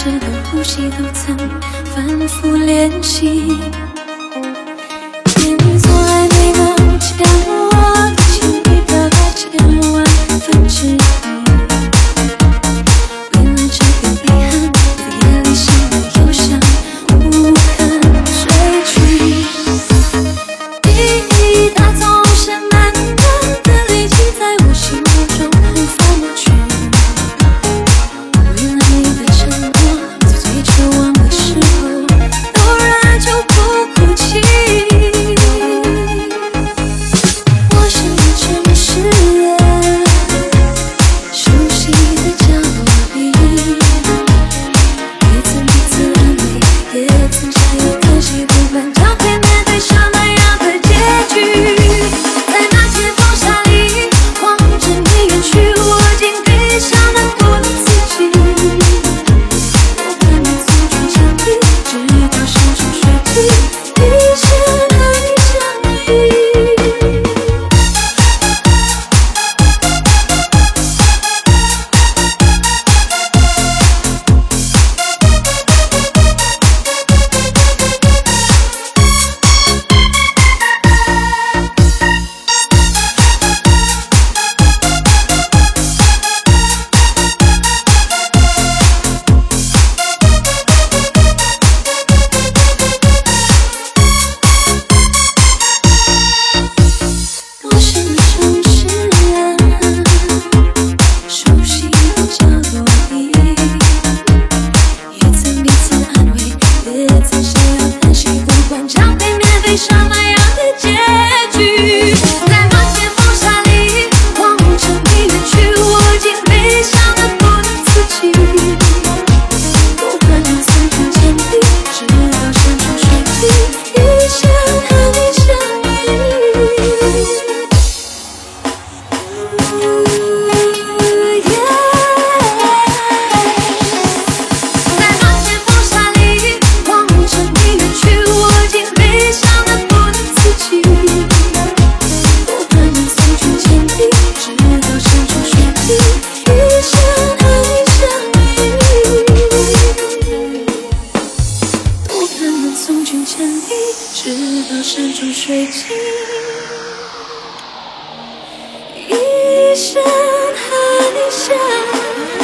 直到呼吸都曾反复练习。天从来没能将我的情意表达千万分之一。为了这个遗憾，我的夜里醒了又想无痕追去。记忆它总是慢慢的累积在我心目中，无法抹去。为了你的承诺，在最绝望的时候，偶然就不哭泣。陌生的城市人，熟悉的角落里，也曾彼此安慰，也曾相拥叹息，不管将会面对什么样的结局。在那天风沙里，望着你远去，我竟悲伤得不能自己。我盼望从君相依，直到山穷水尽，一生和你相依。陌生的城市人，熟悉的角落里，也曾彼此安慰，也曾相拥叹息，不管将会面对什么样的结局。在那天风沙里，望着你远去，我竟悲伤得不能自己。我盼望从君千里，直到山穷水尽，一生和你相依。在那天风沙里，望着你远去，我竟悲伤得不能自己。我盼望从君千里，直到山穷水尽，一生和你相依。多盼望从君千里，直到山穷水尽，一生和你相依。